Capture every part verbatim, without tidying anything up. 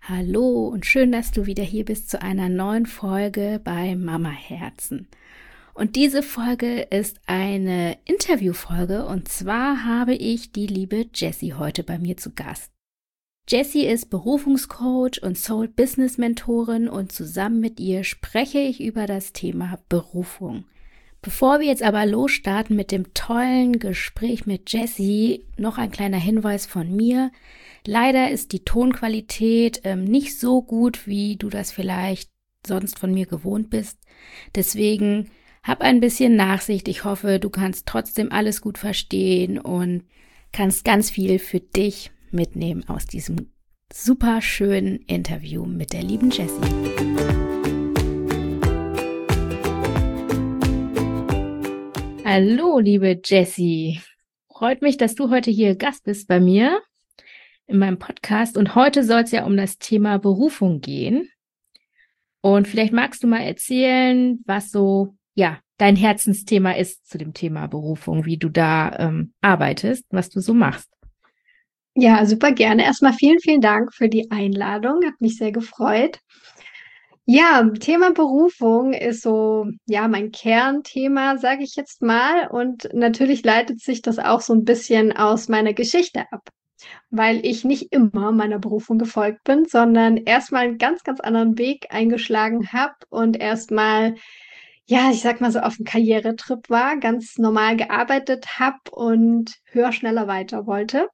Hallo und schön, dass du wieder hier bist zu einer neuen Folge bei Mama Herzen. Und diese Folge ist eine Interviewfolge und zwar habe ich die liebe Jessie heute bei mir zu Gast. Jessie ist Berufungscoach und Soul Business Mentorin und zusammen mit ihr spreche ich über das Thema Berufung. Bevor wir jetzt aber losstarten mit dem tollen Gespräch mit Jessie, noch ein kleiner Hinweis von mir. Leider ist die Tonqualität ähm, nicht so gut, wie du das vielleicht sonst von mir gewohnt bist. Deswegen hab ein bisschen Nachsicht. Ich hoffe, du kannst trotzdem alles gut verstehen und kannst ganz viel für dich mitnehmen aus diesem super schönen Interview mit der lieben Jessie. Hallo, liebe Jessie. Freut mich, dass du heute hier Gast bist bei mir in meinem Podcast. Und heute soll es ja um das Thema Berufung gehen. Und vielleicht magst du mal erzählen, was so, ja, dein Herzensthema ist zu dem Thema Berufung, wie du da ähm, arbeitest, was du so machst. Ja, super gerne. Erstmal vielen, vielen Dank für die Einladung. Hat mich sehr gefreut. Ja, Thema Berufung ist so, ja, mein Kernthema, sage ich jetzt mal. Und natürlich leitet sich das auch so ein bisschen aus meiner Geschichte ab, weil ich nicht immer meiner Berufung gefolgt bin, sondern erstmal einen ganz, ganz anderen Weg eingeschlagen habe und erstmal, ja, ich sag mal so auf einem Karrieretrip war, ganz normal gearbeitet habe und höher, schneller weiter wollte.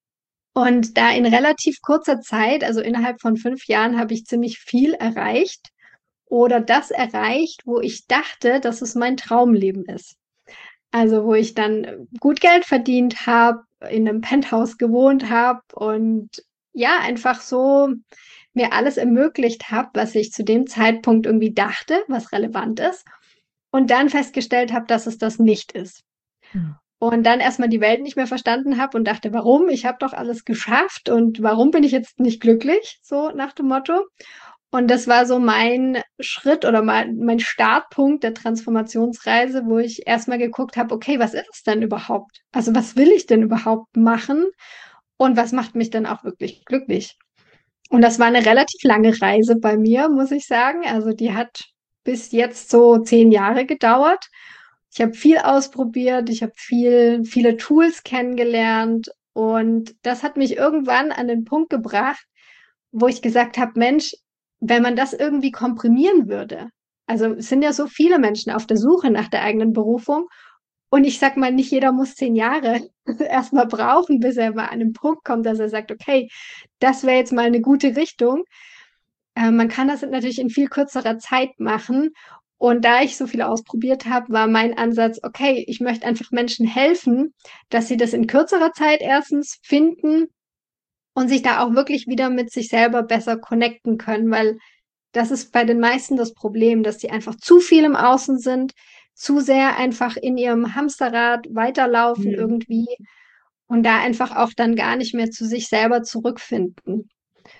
Und da in relativ kurzer Zeit, also innerhalb von fünf Jahren, habe ich ziemlich viel erreicht oder das erreicht, wo ich dachte, dass es mein Traumleben ist. Also wo ich dann gut Geld verdient habe, in einem Penthouse gewohnt habe und ja, einfach so mir alles ermöglicht habe, was ich zu dem Zeitpunkt irgendwie dachte, was relevant ist. Und dann festgestellt habe, dass es das nicht ist. Hm. Und dann erstmal die Welt nicht mehr verstanden habe und dachte, warum? Ich habe doch alles geschafft und warum bin ich jetzt nicht glücklich? So nach dem Motto. Und das war so mein Schritt oder mein, mein Startpunkt der Transformationsreise, wo ich erstmal geguckt habe, okay, was ist es denn überhaupt? Also was will ich denn überhaupt machen? Und was macht mich dann auch wirklich glücklich? Und das war eine relativ lange Reise bei mir, muss ich sagen. Also die hat bis jetzt so zehn Jahre gedauert. Ich habe viel ausprobiert, ich habe viel, viele Tools kennengelernt und das hat mich irgendwann an den Punkt gebracht, wo ich gesagt habe, Mensch, wenn man das irgendwie komprimieren würde. Also es sind ja so viele Menschen auf der Suche nach der eigenen Berufung und ich sag mal, nicht jeder muss zehn Jahre erstmal brauchen, bis er mal an den Punkt kommt, dass er sagt, okay, das wäre jetzt mal eine gute Richtung. Äh, man kann das natürlich in viel kürzerer Zeit machen. Und da ich so viel ausprobiert habe, war mein Ansatz, okay, ich möchte einfach Menschen helfen, dass sie das in kürzerer Zeit erstens finden und sich da auch wirklich wieder mit sich selber besser connecten können, weil das ist bei den meisten das Problem, dass die einfach zu viel im Außen sind, zu sehr einfach in ihrem Hamsterrad weiterlaufen Hm. irgendwie und da einfach auch dann gar nicht mehr zu sich selber zurückfinden.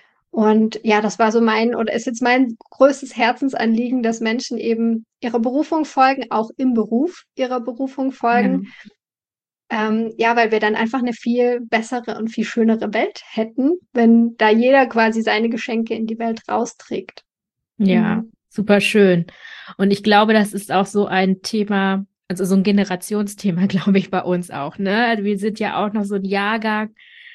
Und ja, das war so mein oder ist jetzt mein größtes Herzensanliegen, dass Menschen eben ihrer Berufung folgen, auch im Beruf ihrer Berufung Ja. folgen. Ähm, ja, weil wir dann einfach eine viel bessere und viel schönere Welt hätten, wenn da jeder quasi seine Geschenke in die Welt rausträgt. Ja, Mhm. super schön. Und ich glaube, das ist auch so ein Thema, also so ein Generationsthema, glaube ich, bei uns auch, ne? Also wir sind ja auch noch so ein Jahrgang.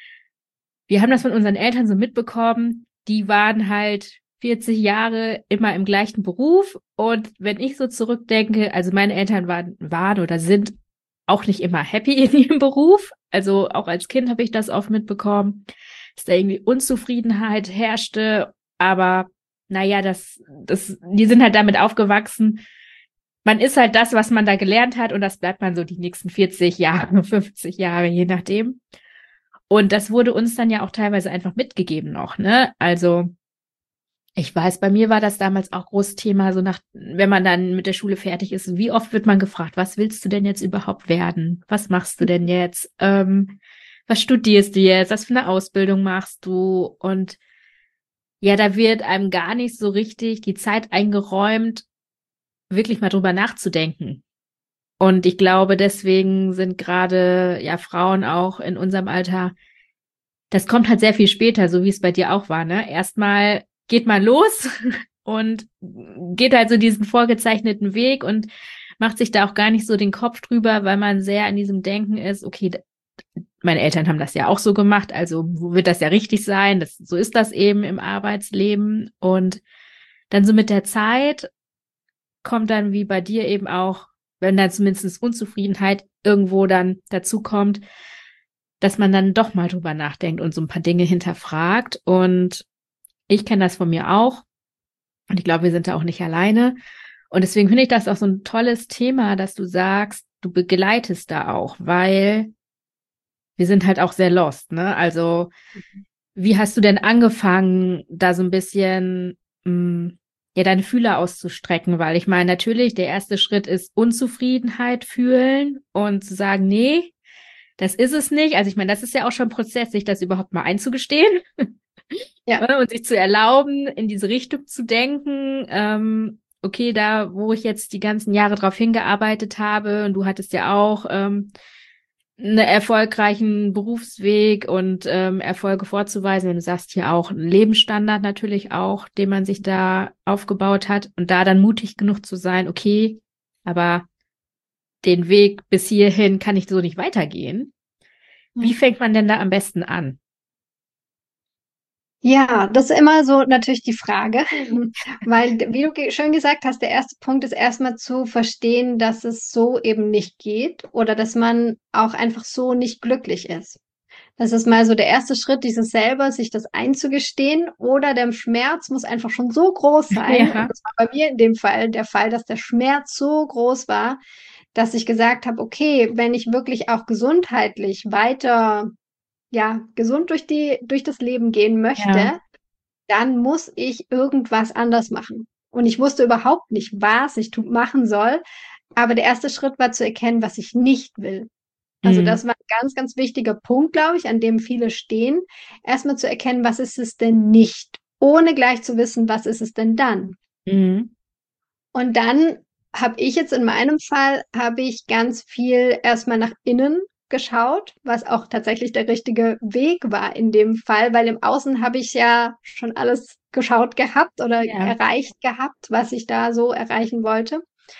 Wir haben das von unseren Eltern so mitbekommen. Die waren halt vierzig Jahre immer im gleichen Beruf. Und wenn ich so zurückdenke, also meine Eltern waren, waren oder sind auch nicht immer happy in ihrem Beruf. Also auch als Kind habe ich das oft mitbekommen, dass da irgendwie Unzufriedenheit herrschte. Aber naja, das, das, die sind halt damit aufgewachsen. Man ist halt das, was man da gelernt hat, und das bleibt man so die nächsten vierzig Jahre, fünfzig Jahre, je nachdem. Und das wurde uns dann ja auch teilweise einfach mitgegeben noch, ne? Also ich weiß, bei mir war das damals auch großes Thema, so nach, wenn man dann mit der Schule fertig ist, wie oft wird man gefragt, was willst du denn jetzt überhaupt werden? Was machst du denn jetzt? Ähm, was studierst du jetzt? Was für eine Ausbildung machst du? Und ja, da wird einem gar nicht so richtig die Zeit eingeräumt, wirklich mal drüber nachzudenken. Und ich glaube, deswegen sind gerade ja Frauen auch in unserem Alter das kommt halt sehr viel später, so wie es bei dir auch war, ne? Erstmal geht man los und geht halt so diesen vorgezeichneten Weg und macht sich da auch gar nicht so den Kopf drüber, weil man sehr an diesem Denken ist, okay, meine Eltern haben das ja auch so gemacht, also wo wird das ja richtig sein? Das, so ist das eben im Arbeitsleben. Und dann so mit der Zeit kommt dann wie bei dir eben auch, wenn dann zumindest Unzufriedenheit irgendwo dann dazu kommt, dass man dann doch mal drüber nachdenkt und so ein paar Dinge hinterfragt. Und ich kenne das von mir auch. Und ich glaube, wir sind da auch nicht alleine. Und deswegen finde ich das auch so ein tolles Thema, dass du sagst, du begleitest da auch, weil wir sind halt auch sehr lost, ne? Also, wie hast du denn angefangen, da so ein bisschen, mh, ja, deine Fühler auszustrecken? Weil ich meine, natürlich, der erste Schritt ist Unzufriedenheit fühlen und zu sagen, nee, das ist es nicht. Also ich meine, das ist ja auch schon ein Prozess, sich das überhaupt mal einzugestehen. Ja. Ne, und sich zu erlauben, in diese Richtung zu denken. Ähm, okay, da, wo ich jetzt die ganzen Jahre drauf hingearbeitet habe, und du hattest ja auch ähm, einen erfolgreichen Berufsweg und ähm, Erfolge vorzuweisen, wenn du sagst, hier auch einen Lebensstandard natürlich auch, den man sich da aufgebaut hat, und da dann mutig genug zu sein, okay, aber den Weg bis hierhin kann ich so nicht weitergehen. Wie fängt man denn da am besten an? Ja, das ist immer so natürlich die Frage, weil, wie du ge- schön gesagt hast, der erste Punkt ist erstmal zu verstehen, dass es so eben nicht geht oder dass man auch einfach so nicht glücklich ist. Das ist mal so der erste Schritt, dieses selber, sich das einzugestehen, oder der Schmerz muss einfach schon so groß sein. Und Ja, das war bei mir in dem Fall der Fall, dass der Schmerz so groß war, dass ich gesagt habe, okay, wenn ich wirklich auch gesundheitlich weiter, ja, gesund durch die, durch das Leben gehen ja, möchte, dann muss ich irgendwas anders machen. Und ich wusste überhaupt nicht, was ich tu- machen soll. Aber der erste Schritt war zu erkennen, was ich nicht will. Also mm, das war ein ganz, ganz wichtiger Punkt, glaube ich, an dem viele stehen. Erstmal zu erkennen, was ist es denn nicht, ohne gleich zu wissen, was ist es denn dann. mm, Und dann habe ich jetzt in meinem Fall, habe ich ganz viel erstmal nach innen geschaut, was auch tatsächlich der richtige Weg war in dem Fall, weil im Außen habe ich ja schon alles geschaut gehabt oder ja, erreicht gehabt, was ich da so erreichen wollte.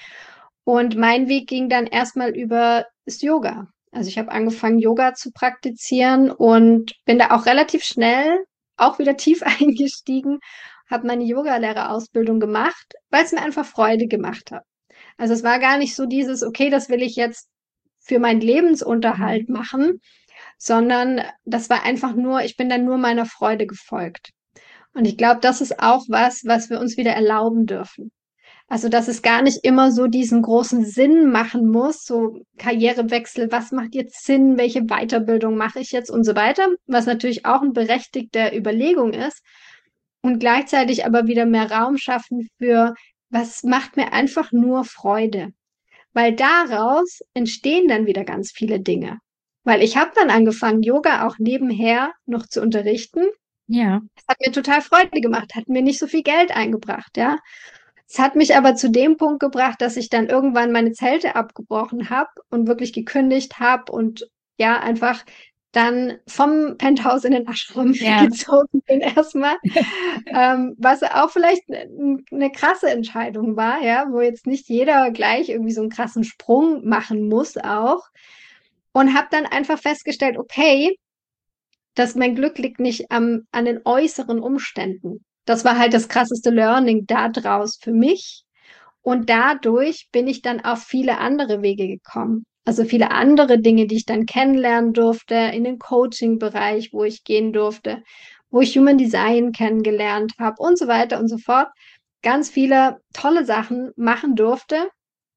Und mein Weg ging dann erstmal über das Yoga. Also ich habe angefangen, Yoga zu praktizieren und bin da auch relativ schnell auch wieder tief eingestiegen, habe meine Yogalehrerausbildung gemacht, weil es mir einfach Freude gemacht hat. Also es war gar nicht so dieses, okay, das will ich jetzt für meinen Lebensunterhalt machen, sondern das war einfach nur, ich bin dann nur meiner Freude gefolgt. Und ich glaube, das ist auch was, was wir uns wieder erlauben dürfen. Also, dass es gar nicht immer so diesen großen Sinn machen muss, so Karrierewechsel, was macht jetzt Sinn, welche Weiterbildung mache ich jetzt und so weiter, was natürlich auch eine berechtigte Überlegung ist, und gleichzeitig aber wieder mehr Raum schaffen für, was macht mir einfach nur Freude, weil daraus entstehen dann wieder ganz viele Dinge. Weil ich habe dann angefangen, Yoga auch nebenher noch zu unterrichten. ja, Das hat mir total Freude gemacht, hat mir nicht so viel Geld eingebracht, ja. Es hat mich aber zu dem Punkt gebracht, dass ich dann irgendwann meine Zelte abgebrochen habe und wirklich gekündigt habe und ja, einfach dann vom Penthouse in den Ashram ja, gezogen bin erstmal, ähm, was auch vielleicht eine ne krasse Entscheidung war, ja, wo jetzt nicht jeder gleich irgendwie so einen krassen Sprung machen muss auch, und habe dann einfach festgestellt, okay, dass mein Glück liegt nicht am, an den äußeren Umständen. Das war halt das krasseste Learning da draus für mich. Und dadurch bin ich dann auf viele andere Wege gekommen. Also viele andere Dinge, die ich dann kennenlernen durfte, in den Coaching-Bereich, wo ich gehen durfte, wo ich Human Design kennengelernt habe und so weiter und so fort. Ganz viele tolle Sachen machen durfte,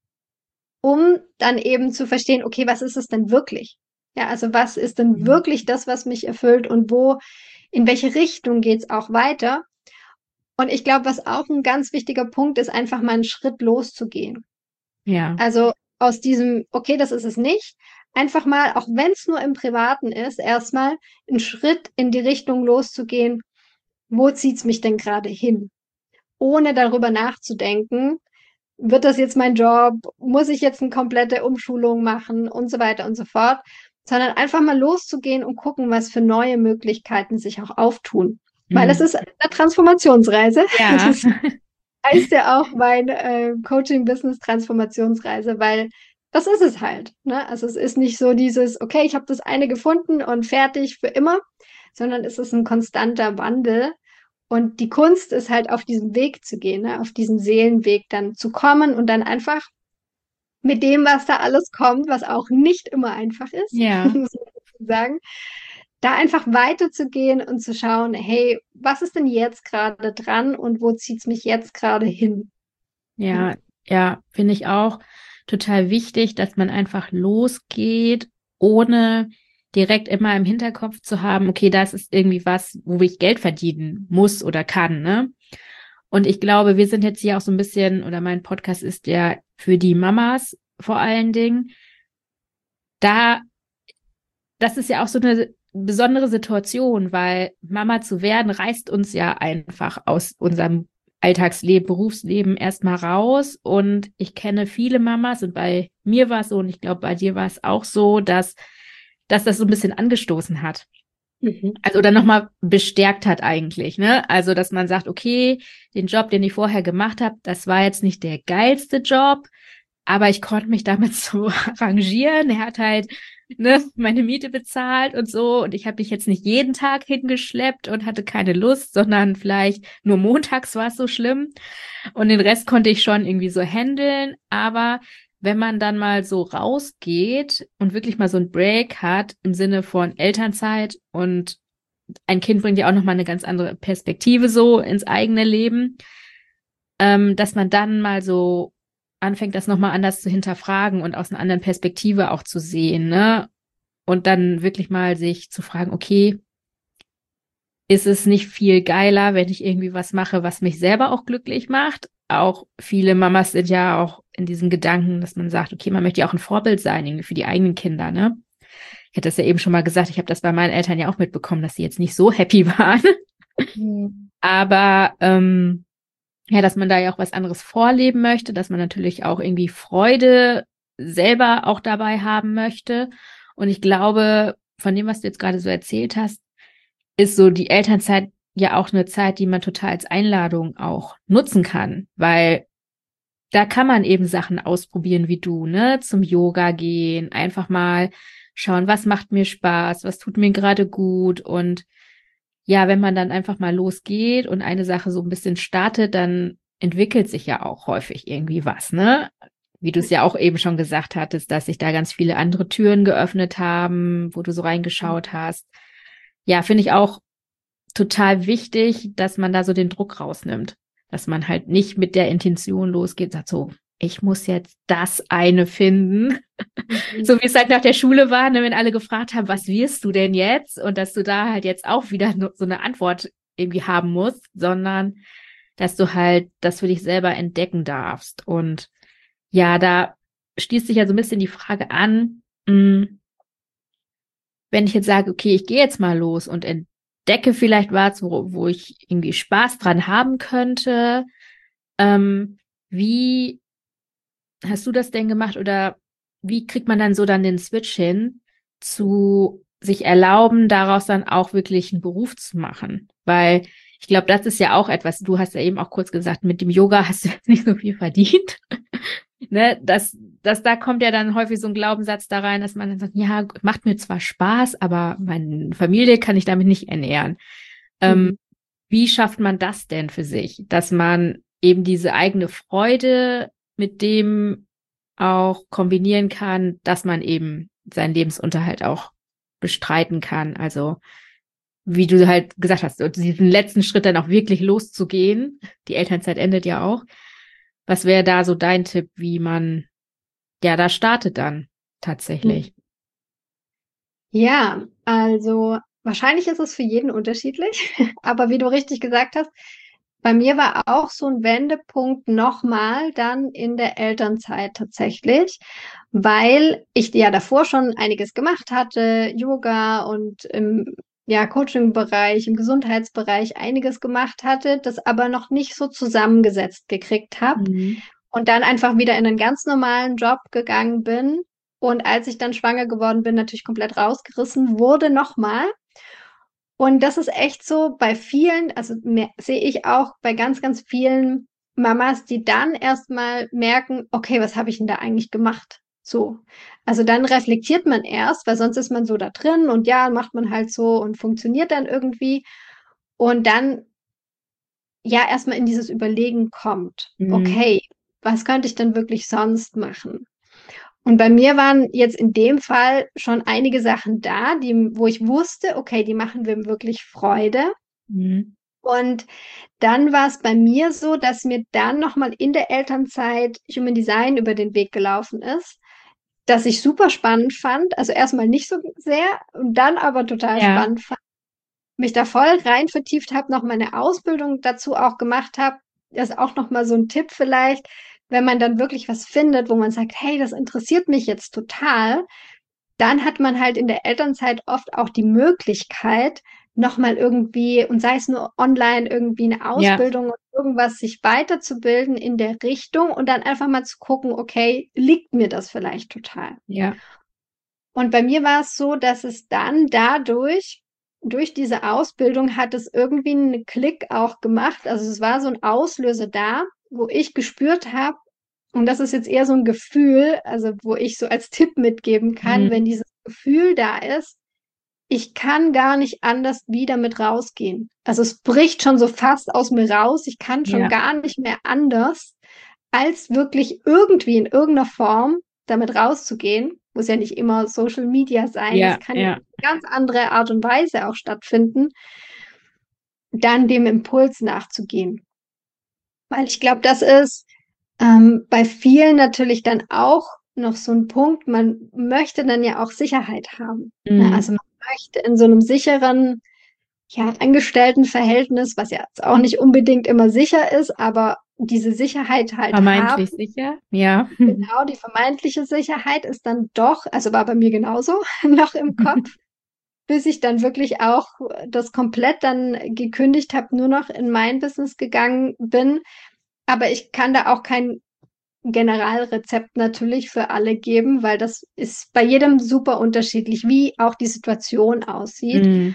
um dann eben zu verstehen, okay, was ist es denn wirklich? Ja, also was ist denn mm, wirklich das, was mich erfüllt, und wo, in welche Richtung geht's auch weiter? Und ich glaube, was auch ein ganz wichtiger Punkt ist, einfach mal einen Schritt loszugehen. ja, Also aus diesem, okay, das ist es nicht, einfach mal, auch wenn es nur im Privaten ist, erstmal einen Schritt in die Richtung loszugehen, wo zieht's mich denn gerade hin? Ohne darüber nachzudenken, wird das jetzt mein Job? Muss ich jetzt eine komplette Umschulung machen und so weiter und so fort? sondern einfach mal loszugehen und gucken, was für neue Möglichkeiten sich auch auftun. Weil es Mhm. ist eine Transformationsreise. Ja, Das heißt ja auch mein äh, Coaching-Business-Transformationsreise, weil das ist es halt. Ne? Also es ist nicht so dieses, okay, ich habe das eine gefunden und fertig für immer, sondern es ist ein konstanter Wandel. Und die Kunst ist halt auf diesem Weg zu gehen, ne? Auf diesen Seelenweg dann zu kommen und dann einfach mit dem, was da alles kommt, was auch nicht immer einfach ist, ja, muss man sagen, da einfach weiterzugehen und zu schauen, hey, was ist denn jetzt gerade dran und wo zieht es mich jetzt gerade hin? Ja. ja, ja, finde ich auch total wichtig, dass man einfach losgeht, ohne direkt immer im Hinterkopf zu haben, okay, das ist irgendwie was, wo ich Geld verdienen muss oder kann, ne? Und ich glaube, wir sind jetzt hier auch so ein bisschen, oder mein Podcast ist ja für die Mamas vor allen Dingen. Da, das ist ja auch so eine besondere Situation, weil Mama zu werden reißt uns ja einfach aus unserem Alltagsleben, Berufsleben erstmal raus. Und ich kenne viele Mamas und bei mir war es so und ich glaube, bei dir war es auch so, dass, dass das so ein bisschen angestoßen hat. Mhm. Also oder nochmal bestärkt hat eigentlich, ne? Also, dass man sagt, okay, den Job, den ich vorher gemacht habe, das war jetzt nicht der geilste Job, aber ich konnte mich damit so arrangieren. Er hat halt, ne, meine Miete bezahlt und so und ich habe mich jetzt nicht jeden Tag hingeschleppt und hatte keine Lust, sondern vielleicht nur montags war es so schlimm und den Rest konnte ich schon irgendwie so handeln, aber wenn man dann mal so rausgeht und wirklich mal so einen Break hat im Sinne von Elternzeit und ein Kind bringt ja auch nochmal eine ganz andere Perspektive so ins eigene Leben, ähm, dass man dann mal so anfängt, das nochmal anders zu hinterfragen und aus einer anderen Perspektive auch zu sehen, ne? Und dann wirklich mal sich zu fragen, okay, ist es nicht viel geiler, wenn ich irgendwie was mache, was mich selber auch glücklich macht? Auch viele Mamas sind ja auch in diesem Gedanken, dass man sagt, okay, man möchte ja auch ein Vorbild sein, irgendwie für die eigenen Kinder, ne? Ich hatte das ja eben schon mal gesagt, ich habe das bei meinen Eltern ja auch mitbekommen, dass sie jetzt nicht so happy waren. Mhm. Aber ähm, ja, dass man da ja auch was anderes vorleben möchte, dass man natürlich auch irgendwie Freude selber auch dabei haben möchte. Und ich glaube, von dem, was du jetzt gerade so erzählt hast, ist so die Elternzeit ja auch eine Zeit, die man total als Einladung auch nutzen kann, weil da kann man eben Sachen ausprobieren wie du, ne? Zum Yoga gehen, einfach mal schauen, was macht mir Spaß, was tut mir gerade gut und ja, wenn man dann einfach mal losgeht und eine Sache so ein bisschen startet, dann entwickelt sich ja auch häufig irgendwie was, ne? Wie du es ja auch eben schon gesagt hattest, dass sich da ganz viele andere Türen geöffnet haben, wo du so reingeschaut hast. Ja, finde ich auch total wichtig, dass man da so den Druck rausnimmt, dass man halt nicht mit der Intention losgeht, sagt so, ich muss jetzt das eine finden, Mhm. so wie es halt nach der Schule war, ne, wenn alle gefragt haben, was wirst du denn jetzt? Und dass du da halt jetzt auch wieder no- so eine Antwort irgendwie haben musst, sondern dass du halt das für dich selber entdecken darfst. Und ja, da schließt sich ja so ein bisschen die Frage an, mh, wenn ich jetzt sage, okay, ich gehe jetzt mal los und entdecke vielleicht was, wo, wo ich irgendwie Spaß dran haben könnte, ähm, wie hast du das denn gemacht oder wie kriegt man dann so dann den Switch hin, zu sich erlauben, daraus dann auch wirklich einen Beruf zu machen? Weil ich glaube, das ist ja auch etwas, du hast ja eben auch kurz gesagt, mit dem Yoga hast du jetzt nicht so viel verdient. Ne, das, das, da kommt ja dann häufig so ein Glaubenssatz da rein, dass man dann sagt, ja, macht mir zwar Spaß, aber meine Familie kann ich damit nicht ernähren. Ähm, Mhm. wie schafft man das denn für sich, dass man eben diese eigene Freude mit dem auch kombinieren kann, dass man eben seinen Lebensunterhalt auch bestreiten kann? Also, wie du halt gesagt hast, so diesen letzten Schritt dann auch wirklich loszugehen. Die Elternzeit endet ja auch. Was wäre da so dein Tipp, wie man ja da startet dann tatsächlich? Ja, also wahrscheinlich ist es für jeden unterschiedlich, aber wie du richtig gesagt hast, bei mir war auch so ein Wendepunkt nochmal dann in der Elternzeit tatsächlich, weil ich ja davor schon einiges gemacht hatte, Yoga und im ja, Coaching-Bereich, im Gesundheitsbereich einiges gemacht hatte, das aber noch nicht so zusammengesetzt gekriegt habe Mhm. und dann einfach wieder in einen ganz normalen Job gegangen bin Und als ich dann schwanger geworden bin, natürlich komplett rausgerissen wurde nochmal. Und das ist echt so bei vielen, also mehr, sehe ich auch bei ganz, ganz vielen Mamas, die dann erstmal merken, okay, was habe ich denn da eigentlich gemacht? So. Also dann reflektiert man erst, weil sonst ist man so da drin und ja, macht man halt so und funktioniert dann irgendwie. Und dann ja erstmal in dieses Überlegen kommt, Mhm. okay, was könnte ich denn wirklich sonst machen? Und bei mir waren jetzt in dem Fall schon einige Sachen da, die, wo ich wusste, okay, die machen mir wirklich Freude. Mhm. Und dann war es bei mir so, dass mir dann nochmal in der Elternzeit Human Design über den Weg gelaufen ist, dass ich super spannend fand. Also erstmal nicht so sehr und dann aber total Ja, spannend fand, mich da voll rein vertieft habe, noch meine Ausbildung dazu auch gemacht habe. Das ist auch nochmal so ein Tipp vielleicht, wenn man dann wirklich was findet, wo man sagt, hey, das interessiert mich jetzt total, dann hat man halt in der Elternzeit oft auch die Möglichkeit, nochmal irgendwie, und sei es nur online, irgendwie eine ja, Ausbildung oder irgendwas, sich weiterzubilden in der Richtung und dann einfach mal zu gucken, okay, liegt mir das vielleicht total? ja. Und bei mir war es so, dass es dann dadurch, durch diese Ausbildung hat es irgendwie einen Klick auch gemacht. Also es war so ein Auslöser da, wo ich gespürt habe, und das ist jetzt eher so ein Gefühl, also wo ich so als Tipp mitgeben kann, wenn Mhm. dieses Gefühl da ist, ich kann gar nicht anders wieder mit rausgehen. Also es bricht schon so fast aus mir raus. Ich kann schon Ja, gar nicht mehr anders, als wirklich irgendwie in irgendeiner Form damit rauszugehen. Muss ja nicht immer Social Media sein. Das ja, kann ja ja. auf eine ganz andere Art und Weise auch stattfinden, dann dem Impuls nachzugehen. Weil ich glaube, das ist ähm, bei vielen natürlich dann auch noch so ein Punkt. Man möchte dann ja auch Sicherheit haben. Ne? Mhm. Also man möchte in so einem sicheren, ja, Angestelltenverhältnis, was ja jetzt auch nicht unbedingt immer sicher ist, aber diese Sicherheit halt haben. Vermeintlich sicher. Ja. Genau, die vermeintliche Sicherheit ist dann doch, also war bei mir genauso, noch im Kopf, bis ich dann wirklich auch das komplett dann gekündigt habe, nur noch in mein Business gegangen bin. Aber ich kann da auch kein Generalrezept natürlich für alle geben, weil das ist bei jedem super unterschiedlich, wie auch die Situation aussieht. Mhm.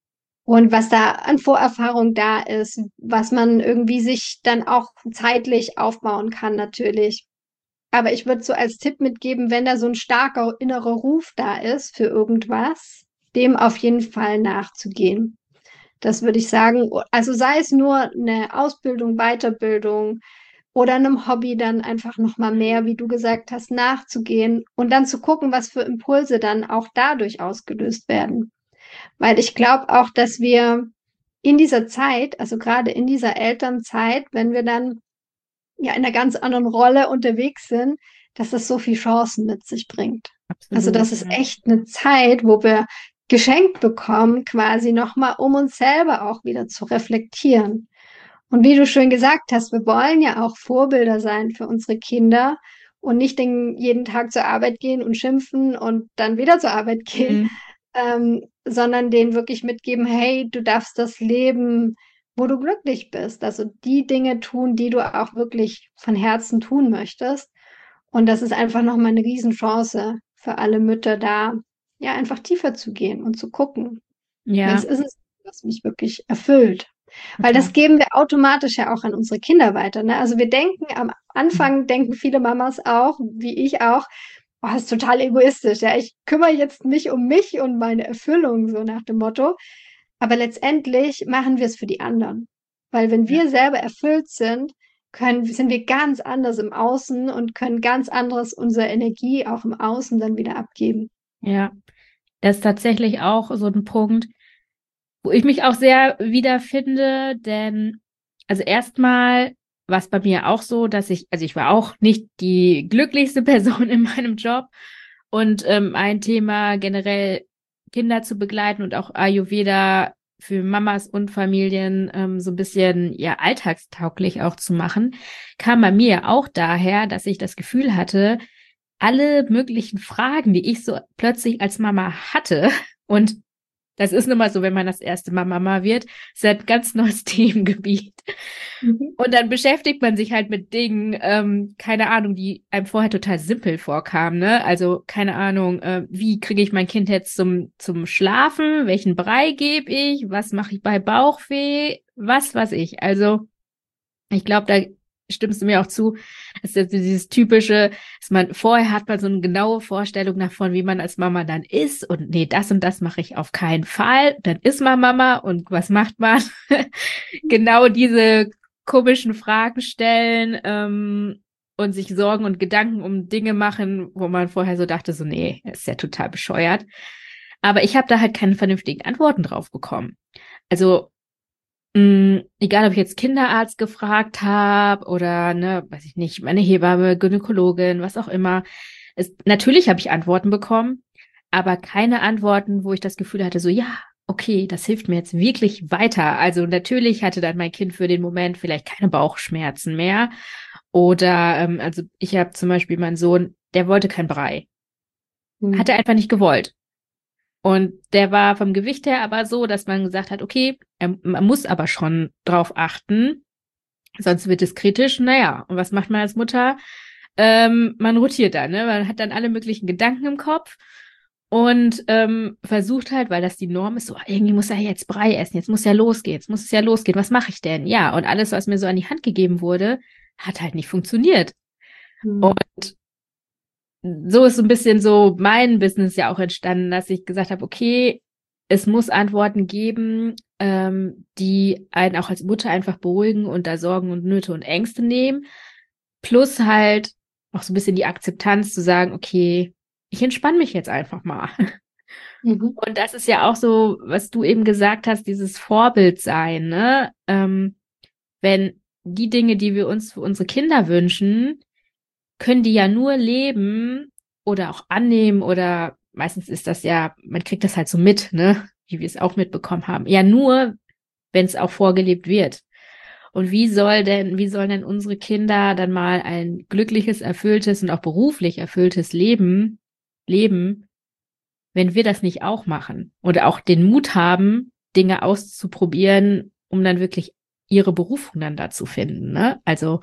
Und was da an Vorerfahrung da ist, was man irgendwie sich dann auch zeitlich aufbauen kann, natürlich. Aber ich würde so als Tipp mitgeben, wenn da so ein starker innerer Ruf da ist für irgendwas, dem auf jeden Fall nachzugehen. Das würde ich sagen. Also sei es nur eine Ausbildung, Weiterbildung oder einem Hobby dann einfach noch mal mehr, wie du gesagt hast, nachzugehen und dann zu gucken, was für Impulse dann auch dadurch ausgelöst werden. Weil ich glaube auch, dass wir in dieser Zeit, also gerade in dieser Elternzeit, wenn wir dann ja in einer ganz anderen Rolle unterwegs sind, dass das so viel Chancen mit sich bringt. Also Absolut. das ist Ja. echt eine Zeit, wo wir geschenkt bekommen, quasi nochmal, um uns selber auch wieder zu reflektieren. Und wie du schön gesagt hast, wir wollen ja auch Vorbilder sein für unsere Kinder und nicht den, jeden Tag zur Arbeit gehen und schimpfen und dann wieder zur Arbeit gehen, Mhm. ähm, sondern denen wirklich mitgeben, hey, du darfst das Leben, wo du glücklich bist. Also die Dinge tun, die du auch wirklich von Herzen tun möchtest. Und das ist einfach nochmal eine Riesenchance für alle Mütter da, ja, einfach tiefer zu gehen und zu gucken, was Ja, ist es, was mich wirklich erfüllt. Weil total. das geben wir automatisch ja auch an unsere Kinder weiter. Ne? Also wir denken, am Anfang denken viele Mamas auch, wie ich auch, oh, das ist total egoistisch. Ja, ich kümmere jetzt mich um mich und meine Erfüllung, so nach dem Motto. Aber letztendlich machen wir es für die anderen. Weil wenn Ja. wir selber erfüllt sind, können, sind wir ganz anders im Außen und können ganz anderes unsere Energie auch im Außen dann wieder abgeben. Ja. Das ist tatsächlich auch so ein Punkt, wo ich mich auch sehr wiederfinde, denn also erstmal war es bei mir auch so, dass ich, also ich war auch nicht die glücklichste Person in meinem Job und ähm, ein Thema generell Kinder zu begleiten und auch Ayurveda für Mamas und Familien ähm, so ein bisschen ja alltagstauglich auch zu machen, kam bei mir auch daher, dass ich das Gefühl hatte, alle möglichen Fragen, die ich so plötzlich als Mama hatte und das ist nun mal so, wenn man das erste Mal Mama wird, ist ein ganz neues Themengebiet. Mhm. Und dann beschäftigt man sich halt mit Dingen, ähm, keine Ahnung, die einem vorher total simpel vorkamen, ne? Also, keine Ahnung, äh, wie kriege ich mein Kind jetzt zum, zum Schlafen? Welchen Brei gebe ich? Was mache ich bei Bauchweh? Was weiß ich. Also, ich glaube, da stimmst du mir auch zu, dass jetzt dieses typische, dass man vorher hat man so eine genaue Vorstellung davon, wie man als Mama dann ist und nee, das und das mache ich auf keinen Fall. Dann ist man Mama und was macht man? Genau diese komischen Fragen stellen ähm, und sich Sorgen und Gedanken um Dinge machen, wo man vorher so dachte, so nee, ist ja total bescheuert. Aber ich habe da halt keine vernünftigen Antworten drauf bekommen. Also mh, egal, ob ich jetzt Kinderarzt gefragt habe oder, ne, weiß ich nicht, meine Hebamme, Gynäkologin, was auch immer. Es, natürlich habe ich Antworten bekommen, aber keine Antworten, wo ich das Gefühl hatte, so, ja, okay, das hilft mir jetzt wirklich weiter. Also natürlich hatte dann mein Kind für den Moment vielleicht keine Bauchschmerzen mehr. Oder, ähm, also ich habe zum Beispiel meinen Sohn, der wollte kein Brei. Hat Mhm. er einfach nicht gewollt. Und der war vom Gewicht her aber so, dass man gesagt hat, okay, er, man muss aber schon drauf achten, sonst wird es kritisch. Naja, und was macht man als Mutter? Ähm, man rotiert dann, ne? Man hat dann alle möglichen Gedanken im Kopf und ähm, versucht halt, weil das die Norm ist, so irgendwie muss er jetzt Brei essen, jetzt muss ja losgehen, jetzt muss es ja losgehen, was mache ich denn? Ja, und alles, was mir so an die Hand gegeben wurde, hat halt nicht funktioniert. Mhm. Und so ist so ein bisschen so mein Business ja auch entstanden, dass ich gesagt habe, okay, es muss Antworten geben, ähm, die einen auch als Mutter einfach beruhigen und da Sorgen und Nöte und Ängste nehmen. Plus halt auch so ein bisschen die Akzeptanz zu sagen, okay, ich entspanne mich jetzt einfach mal. Mhm. Und das ist ja auch so, was du eben gesagt hast, dieses Vorbild sein, ne? Ähm, wenn die Dinge, die wir uns für unsere Kinder wünschen, können die ja nur leben oder auch annehmen oder meistens ist das ja, man kriegt das halt so mit, ne? Wie wir es auch mitbekommen haben. Ja, nur, wenn es auch vorgelebt wird. Und wie soll denn, wie sollen denn unsere Kinder dann mal ein glückliches, erfülltes und auch beruflich erfülltes Leben leben, wenn wir das nicht auch machen? Oder auch den Mut haben, Dinge auszuprobieren, um dann wirklich ihre Berufung dann da zu finden, ne? Also,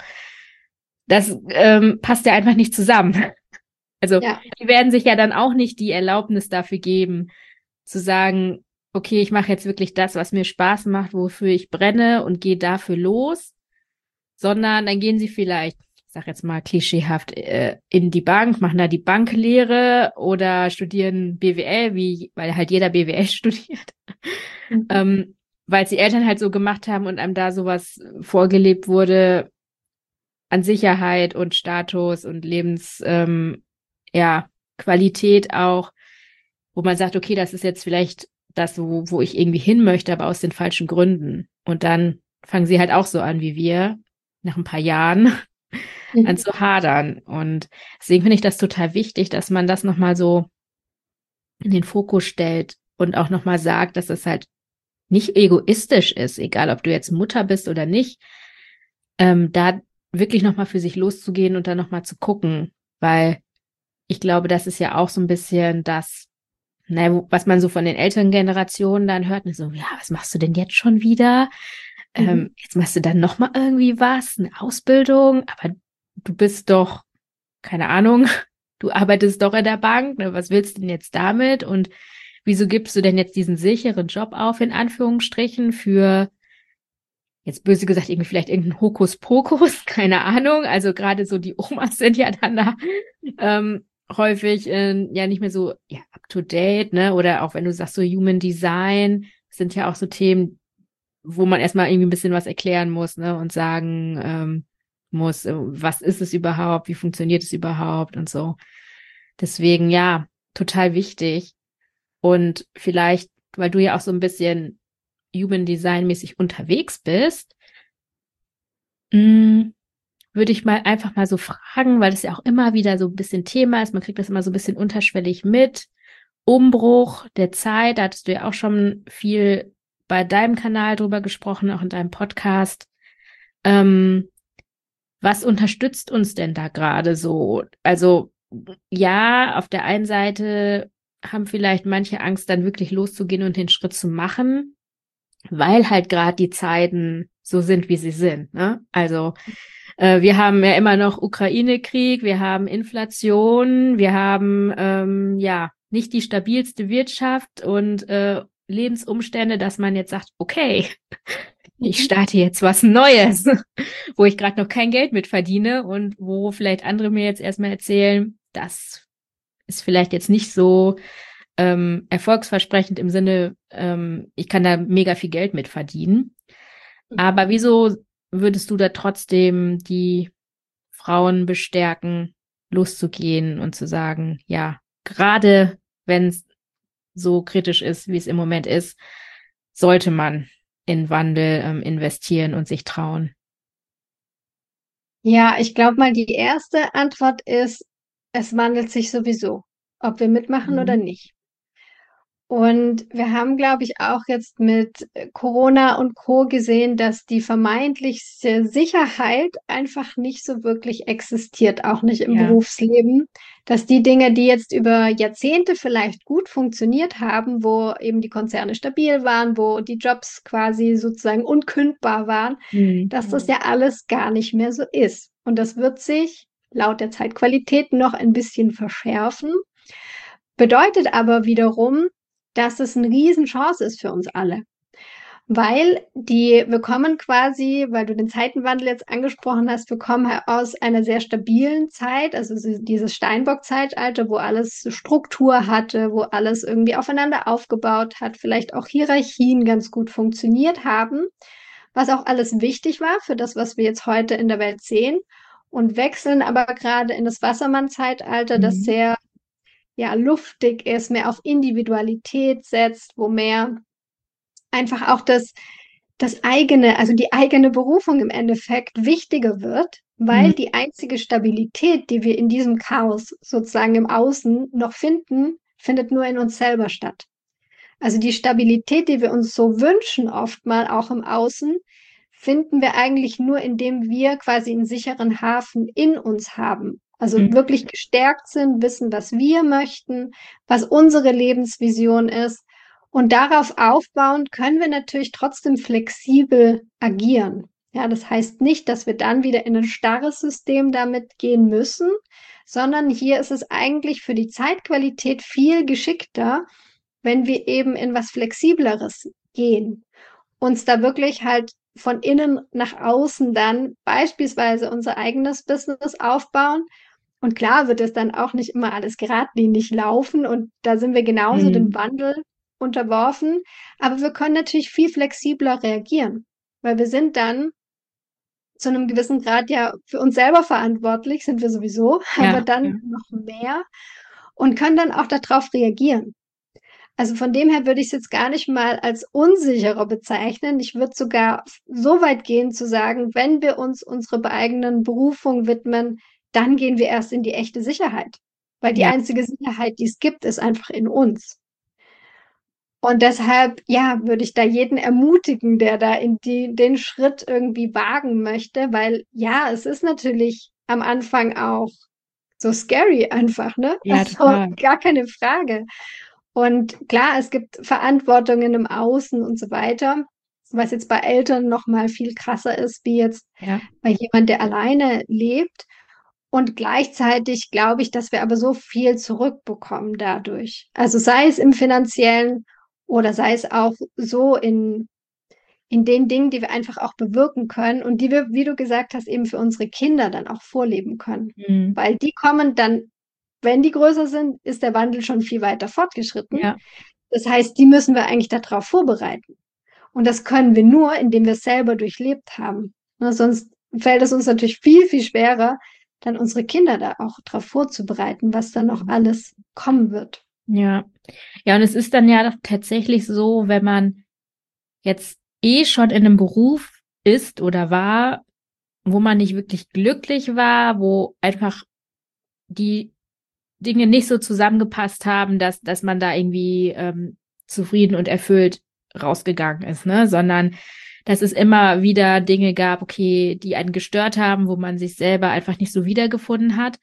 das ähm, passt ja einfach nicht zusammen. Also, Ja. die werden sich ja dann auch nicht die Erlaubnis dafür geben, zu sagen, okay, ich mache jetzt wirklich das, was mir Spaß macht, wofür ich brenne und gehe dafür los, sondern dann gehen sie vielleicht, ich sag jetzt mal klischeehaft, äh, in die Bank, machen da die Banklehre oder studieren B W L, wie, weil halt jeder B W L studiert, Mhm. ähm, weil es die Eltern halt so gemacht haben und einem da sowas vorgelebt wurde an Sicherheit und Status und Lebens, ähm, ja, Qualität auch, wo man sagt, okay, das ist jetzt vielleicht das, wo, wo ich irgendwie hin möchte, aber aus den falschen Gründen. Und dann fangen sie halt auch so an wie wir, nach ein paar Jahren, an Mhm. zu hadern. Und deswegen finde ich das total wichtig, dass man das nochmal so in den Fokus stellt und auch nochmal sagt, dass es halt nicht egoistisch ist, egal ob du jetzt Mutter bist oder nicht, ähm, da wirklich nochmal für sich loszugehen und dann nochmal zu gucken, weil ich glaube, das ist ja auch so ein bisschen das, ne, wo- was man so von den älteren Generationen dann hört, ne, so, ja, was machst du denn jetzt schon wieder? Mhm. Ähm, jetzt machst du dann nochmal irgendwie was, eine Ausbildung, aber du bist doch, keine Ahnung, du arbeitest doch in der Bank, ne, was willst du denn jetzt damit? Und wieso gibst du denn jetzt diesen sicheren Job auf, in Anführungsstrichen, für jetzt böse gesagt, irgendwie vielleicht irgendein Hokuspokus, keine Ahnung. Also gerade so die Omas sind ja dann da ähm, häufig äh, ja nicht mehr so ja, up to date, ne? Oder auch wenn du sagst, so Human Design, sind ja auch so Themen, wo man erstmal irgendwie ein bisschen was erklären muss, ne? Und sagen ähm, muss, äh, was ist es überhaupt, wie funktioniert es überhaupt und so. Deswegen ja, total wichtig. Und vielleicht, weil du ja auch so ein bisschen Human Design mäßig unterwegs bist, Mm, würde ich mal einfach mal so fragen, weil das ja auch immer wieder so ein bisschen Thema ist. Man kriegt das immer so ein bisschen unterschwellig mit. Umbruch der Zeit, da hattest du ja auch schon viel bei deinem Kanal drüber gesprochen, auch in deinem Podcast. Ähm, was unterstützt uns denn da gerade so? Also ja, auf der einen Seite haben vielleicht manche Angst, dann wirklich loszugehen und den Schritt zu machen. weil halt gerade die Zeiten so sind, wie sie sind. Ne? Also äh, wir haben ja immer noch Ukraine-Krieg, wir haben Inflation, wir haben ähm, ja nicht die stabilste Wirtschaft und äh, Lebensumstände, dass man jetzt sagt, okay, ich Mhm. starte jetzt was Neues, wo ich gerade noch kein Geld mit verdiene und wo vielleicht andere mir jetzt erstmal erzählen, das ist vielleicht jetzt nicht so ähm, erfolgsversprechend im Sinne, ähm, ich kann da mega viel Geld mit verdienen. Aber wieso würdest du da trotzdem die Frauen bestärken, loszugehen und zu sagen, ja, gerade wenn es so kritisch ist, wie es im Moment ist, sollte man in Wandel ähm, investieren und sich trauen? Ja, ich glaube mal, die erste Antwort ist, es wandelt sich sowieso, ob wir mitmachen oder Mhm. nicht. Und wir haben, glaube ich, auch jetzt mit äh, Corona und Co. gesehen, dass die vermeintliche Sicherheit einfach nicht so wirklich existiert, auch nicht im Ja. Berufsleben. Dass die Dinge, die jetzt über Jahrzehnte vielleicht gut funktioniert haben, wo eben die Konzerne stabil waren, wo die Jobs quasi sozusagen unkündbar waren, Mhm. dass das ja alles gar nicht mehr so ist. Und das wird sich laut der Zeitqualität noch ein bisschen verschärfen. Bedeutet aber wiederum, dass es eine Riesenchance ist für uns alle. Weil die, wir kommen quasi, weil du den Zeitenwandel jetzt angesprochen hast, wir kommen aus einer sehr stabilen Zeit, also dieses Steinbock-Zeitalter, wo alles Struktur hatte, wo alles irgendwie aufeinander aufgebaut hat, vielleicht auch Hierarchien ganz gut funktioniert haben, was auch alles wichtig war für das, was wir jetzt heute in der Welt sehen, und wechseln aber gerade in das Wassermann-Zeitalter, das Mhm. sehr ja, luftig ist, mehr auf Individualität setzt, wo mehr einfach auch das, das eigene, also die eigene Berufung im Endeffekt wichtiger wird, weil Mhm. die einzige Stabilität, die wir in diesem Chaos sozusagen im Außen noch finden, findet nur in uns selber statt. Also die Stabilität, die wir uns so wünschen, oft mal auch im Außen, finden wir eigentlich nur, indem wir quasi einen sicheren Hafen in uns haben. Also Mhm. wirklich gestärkt sind, wissen, was wir möchten, was unsere Lebensvision ist. Und darauf aufbauend können wir natürlich trotzdem flexibel agieren. Ja, das heißt nicht, dass wir dann wieder in ein starres System damit gehen müssen, sondern hier ist es eigentlich für die Zeitqualität viel geschickter, wenn wir eben in was Flexibleres gehen, uns da wirklich halt von innen nach außen dann beispielsweise unser eigenes Business aufbauen. Und klar wird es dann auch nicht immer alles geradlinig laufen und da sind wir genauso dem Mhm. Wandel unterworfen, aber wir können natürlich viel flexibler reagieren, weil wir sind dann zu einem gewissen Grad ja für uns selber verantwortlich, sind wir sowieso, aber Ja, dann ja. noch mehr und können dann auch darauf reagieren. Also von dem her würde ich es jetzt gar nicht mal als unsicherer bezeichnen. Ich würde sogar so weit gehen zu sagen, wenn wir uns unserer eigenen Berufung widmen, dann gehen wir erst in die echte Sicherheit. Weil die Ja. einzige Sicherheit, die es gibt, ist einfach in uns. Und deshalb, ja, würde ich da jeden ermutigen, der da in die, den Schritt irgendwie wagen möchte, weil ja, es ist natürlich am Anfang auch so scary einfach, ne? Ja, Also total. gar keine Frage. Und klar, es gibt Verantwortungen im Außen und so weiter, was jetzt bei Eltern noch mal viel krasser ist, wie jetzt Ja. bei jemand, der alleine lebt. Und gleichzeitig glaube ich, dass wir aber so viel zurückbekommen dadurch. Also sei es im Finanziellen oder sei es auch so in, in den Dingen, die wir einfach auch bewirken können und die wir, wie du gesagt hast, eben für unsere Kinder dann auch vorleben können. Mhm. Weil die kommen dann, wenn die größer sind, ist der Wandel schon viel weiter fortgeschritten. Ja. Das heißt, die müssen wir eigentlich darauf vorbereiten. Und das können wir nur, indem wir es selber durchlebt haben. Ne, sonst fällt es uns natürlich viel, viel schwerer, dann unsere Kinder da auch darauf vorzubereiten, was dann noch Mhm. alles kommen wird. Ja. Ja, und es ist dann ja doch tatsächlich so, wenn man jetzt eh schon in einem Beruf ist oder war, wo man nicht wirklich glücklich war, wo einfach die Dinge nicht so zusammengepasst haben, dass, dass man da irgendwie ähm, zufrieden und erfüllt rausgegangen ist, ne? Sondern dass es immer wieder Dinge gab, okay, die einen gestört haben, wo man sich selber einfach nicht so wiedergefunden hat,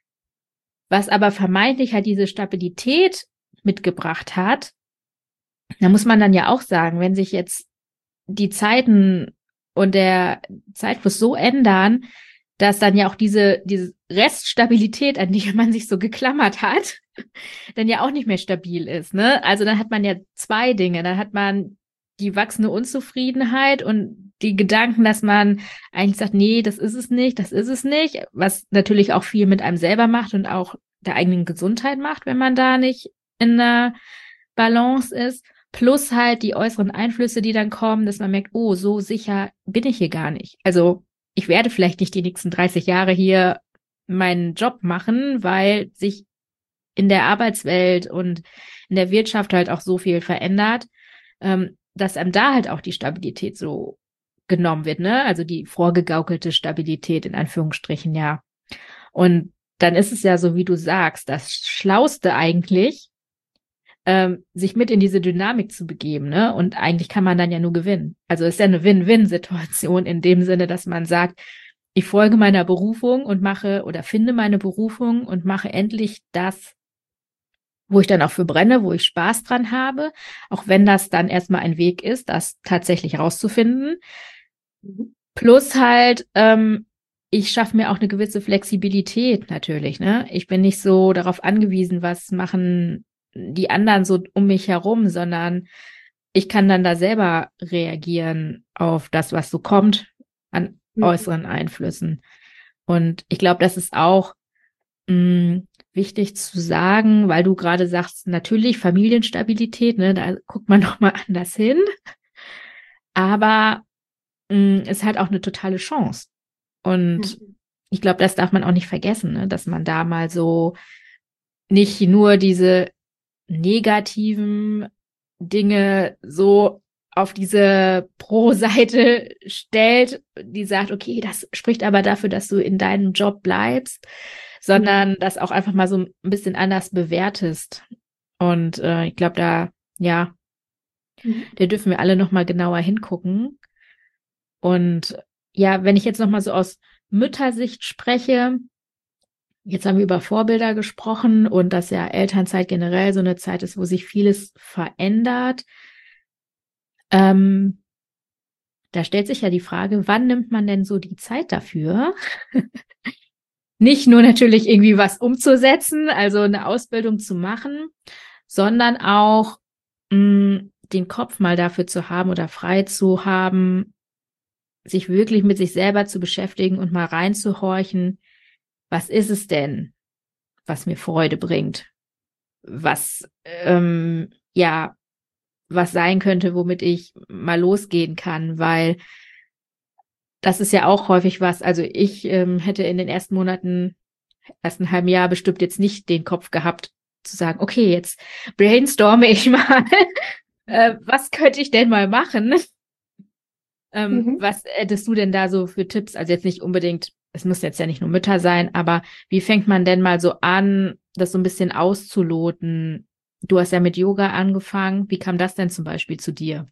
was aber vermeintlich halt diese Stabilität mitgebracht hat. Da muss man dann ja auch sagen, wenn sich jetzt die Zeiten und der Zeitfluss so ändern, dass dann ja auch diese, diese Reststabilität, an die man sich so geklammert hat, dann ja auch nicht mehr stabil ist, ne? Also dann hat man ja zwei Dinge. Dann hat man die wachsende Unzufriedenheit und die Gedanken, dass man eigentlich sagt, nee, das ist es nicht, das ist es nicht, was natürlich auch viel mit einem selber macht und auch der eigenen Gesundheit macht, wenn man da nicht in der Balance ist. Plus halt die äußeren Einflüsse, die dann kommen, dass man merkt, oh, so sicher bin ich hier gar nicht. Also ich werde vielleicht nicht die nächsten dreißig Jahre hier meinen Job machen, weil sich in der Arbeitswelt und in der Wirtschaft halt auch so viel verändert, ähm, dass einem da halt auch die Stabilität so genommen wird, ne? Also die vorgegaukelte Stabilität in Anführungsstrichen, ja. Und dann ist es ja so, wie du sagst, das Schlauste eigentlich, ähm, sich mit in diese Dynamik zu begeben, ne? Und eigentlich kann man dann ja nur gewinnen. Also es ist ja eine Win-Win-Situation in dem Sinne, dass man sagt, ich folge meiner Berufung und mache oder finde meine Berufung und mache endlich das, wo ich dann auch für brenne, wo ich Spaß dran habe, auch wenn das dann erstmal ein Weg ist, das tatsächlich rauszufinden. Mhm. Plus halt, ähm, ich schaffe mir auch eine gewisse Flexibilität natürlich, ne? Ich bin nicht so darauf angewiesen, was machen die anderen so um mich herum, sondern ich kann dann da selber reagieren auf das, was so kommt an Mhm. äußeren Einflüssen. Und ich glaube, das ist auch mh, wichtig zu sagen, weil du gerade sagst, natürlich Familienstabilität, ne, da guckt man noch mal anders hin, aber mh, ist halt auch eine totale Chance. Und Mhm. ich glaube, das darf man auch nicht vergessen, ne, dass man da mal so nicht nur diese negativen Dinge so auf diese Pro-Seite stellt, die sagt, okay, das spricht aber dafür, dass du in deinem Job bleibst, sondern das auch einfach mal so ein bisschen anders bewertest. Und äh, ich glaube, da, ja, Mhm. da dürfen wir alle noch mal genauer hingucken. Und ja, wenn ich jetzt noch mal so aus Müttersicht spreche, jetzt haben wir über Vorbilder gesprochen und dass ja Elternzeit generell so eine Zeit ist, wo sich vieles verändert. Ähm, da stellt sich ja die Frage, wann nimmt man denn so die Zeit dafür? Nicht nur natürlich irgendwie was umzusetzen, also eine Ausbildung zu machen, sondern auch mh, den Kopf mal dafür zu haben oder frei zu haben, sich wirklich mit sich selber zu beschäftigen und mal reinzuhorchen, was ist es denn, was mir Freude bringt? Was, ähm, ja, was sein könnte, womit ich mal losgehen kann, weil das ist ja auch häufig was. Also ich ähm, hätte in den ersten Monaten, ersten halben Jahr bestimmt jetzt nicht den Kopf gehabt, zu sagen, okay, jetzt brainstorme ich mal, äh, was könnte ich denn mal machen? Ähm, Mhm. was hättest du denn da so für Tipps? Also jetzt nicht unbedingt, es müssen jetzt ja nicht nur Mütter sein, aber wie fängt man denn mal so an, das so ein bisschen auszuloten? Du hast ja mit Yoga angefangen. Wie kam das denn zum Beispiel zu dir?